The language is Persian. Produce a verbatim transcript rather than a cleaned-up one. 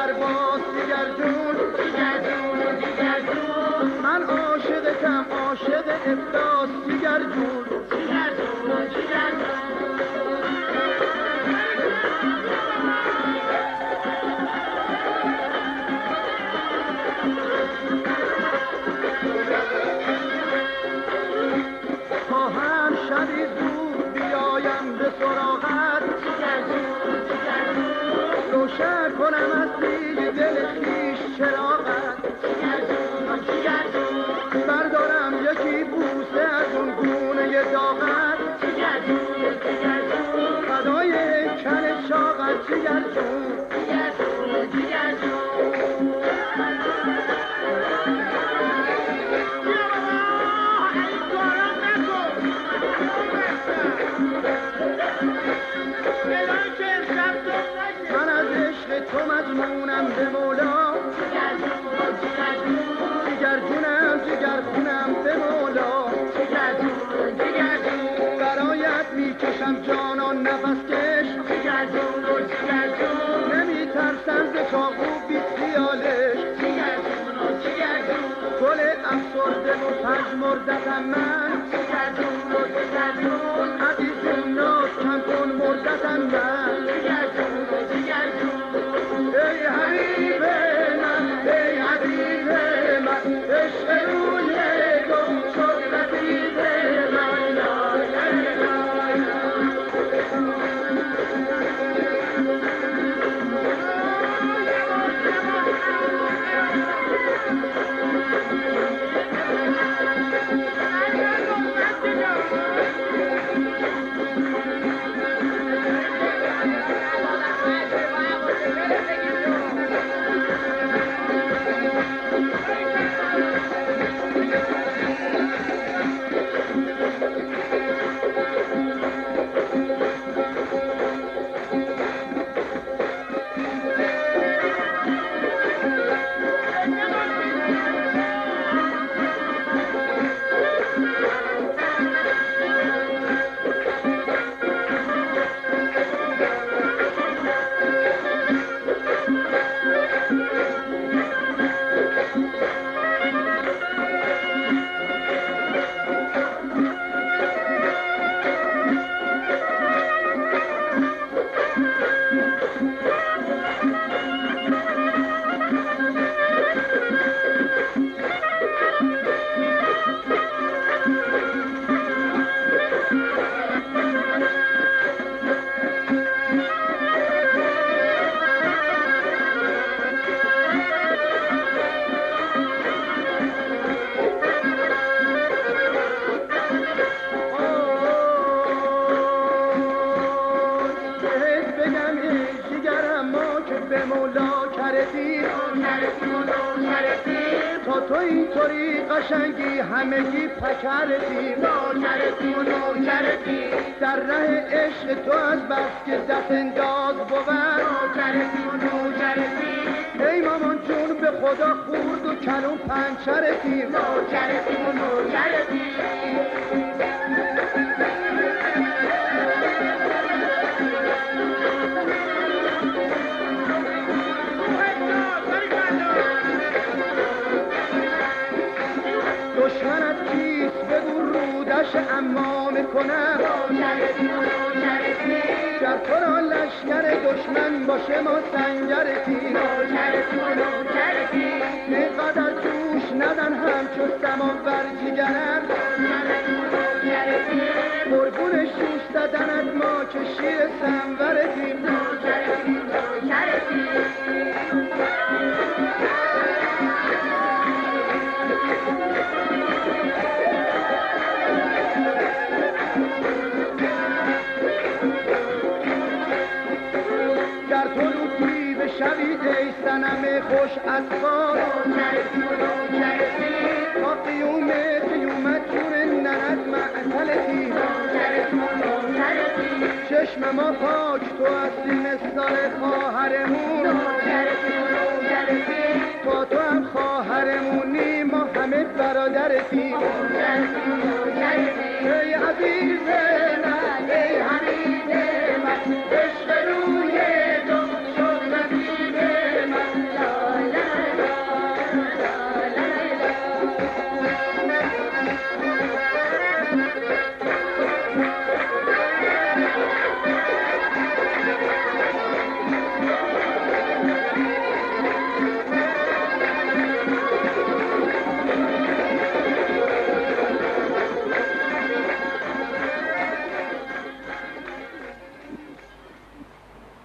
جگر باز جگر جون جگر جون جگر جون من عاشقتم عاشق افلاس جگر جون جگر جون جگر جون خواهم شبی زود بیایم به سراغت جگر جون جگر جون روشن کنم از دیگ دل خویش چراغت جگر جون جگر جون بردارم یکی بوسه از اون گونه داغت جگر جون جگر جون فدای هیکل چاقت جگر جون جگر جون جگر جون من از عشق تو مجنونم به مولا جگر جون جگر جون جگر جونم جگر خونم به مولا جگر جون جگر جون برایت میکشم جانان نفس کش جگر جون جگر جون نمیترسم ز چاقو بی خیالش جگر جون جگر جون گل افسرده و پژمردتم من جگر جون جگر جون عزیز ناز کم کن مردتم من جگر جون جگر جون ای حبیب من ای حبیب من عشق روی گم شد رفیق من لا لا تا تو اینطوری قشنگی همگی پکردی نوکرتی و نوکرتی در ره عشق تو از بس که دست انداز بود نوکرتی و نوکرتی ای مامان جون به خدا خورد و کلون پنچرتی نوکرتی و نوکرتی دشمنت کیست بگو رودش امام کنم گر تو را لشکر دشمن باشه ما سنگرتی اینقدر جوش ندن همچو سمان بر جگرم قربون شوش دادنت ما که شیر سنورتی شوید ای صنم خوش اطفال تا قیوم قیومت جون نرد معطلتی چشم ما پاک تو هستی مثال خواهرمون تا تو